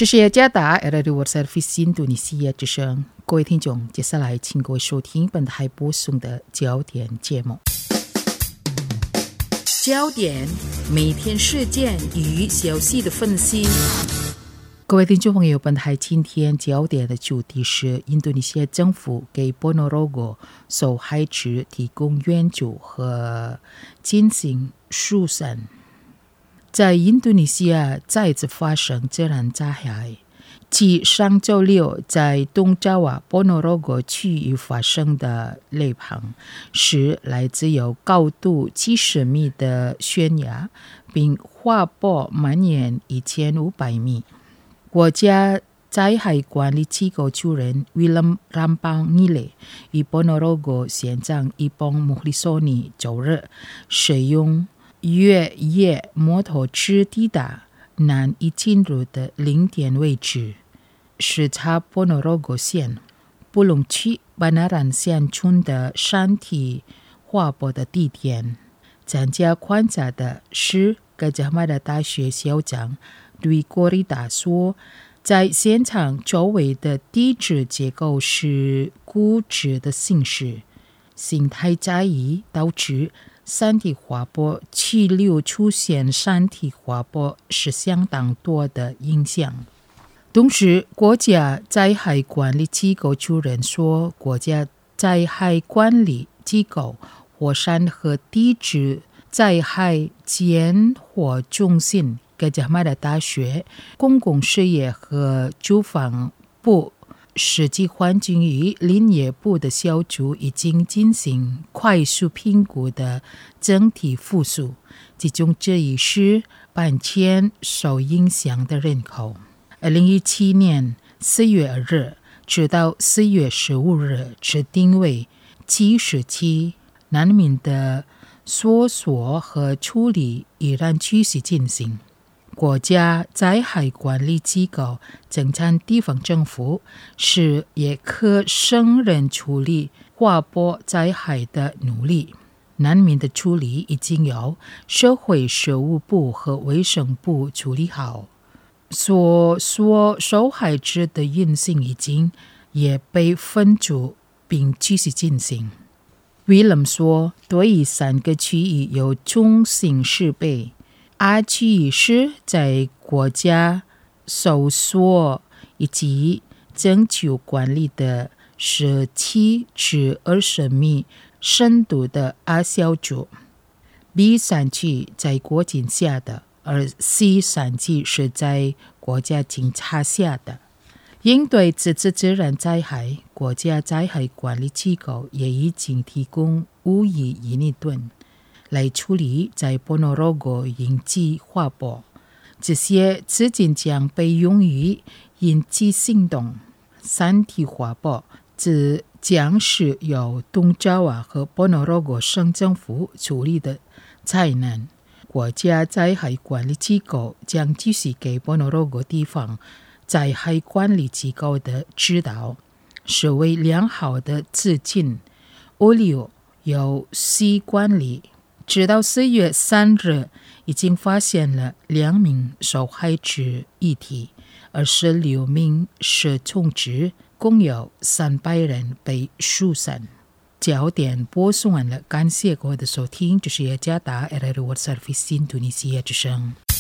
这是加达 RTI Service 印度尼西亚之声，各位听众，接下来请各位收听本台播送的焦点节目。焦点，每天事件与消息的分析。各位听众朋友，本台今天焦点的主题是印度尼西亚政府给波诺罗果受害者提供援助和进行疏散。在印度尼西亚再次发生自然灾害，继上周六在东爪哇波诺罗果区域发生的雷鹏是来自有高度70米的悬崖，并划破蔓延1500米。国家灾害管理机构主任 Willem Rampanile 与波诺罗果县长伊邦穆里索尼周日使用越野摩托车抵达难以进入的零点位置，视察波诺罗果县布隆区巴纳兰县村的山体划破的地点。参加观察的是格加马的大学校长吕国里达说，在现场周围的地质结构是固执的形式，形态差异导致山体滑坡气流出现山体滑坡是相当多的影响。同时，国家灾害管理机构主任说，国家灾害管理机构火山和地质灾害减缓中心格加马的大学公共事业和住房部实际环境与林业部的小组已经进行快速评估的整体复苏，其中这一是搬迁受影响的人口。2017年4月2日直到4月15日指定为77难民的搜索和处理依然继续进行。国家灾害管理机构增强地方政府是也可胜任处理划破灾害的努力。难民的处理已经由社会事务部和卫生部处理好，所受害者的运行已经也被分组并继续进行。Willem 说，对于3个区域有中型设备，A区域是在国家搜索以及征求管理的17至20米深度的 A 小组。B 山区在国境下的，而 C 山区是在国家警察下的。应对这次自然灾害，国家灾害管理机构也已经提供5亿印尼盾来处理在波诺罗果应急划破，这些资金将被用于应急行动。山体划破这将是由东爪哇和波诺罗果省政府处理的灾难。国家灾害管理机构将继续给波诺罗果地方灾害管理机构的指导，是为良好的资金物流由 C 管理。直到4月3日，已经发现了2名受害者遗体，26名失踪者，共有300人被疏散。焦点播送完了，感谢各位的收听，这是加达 RTI Service 印度尼西亚之声。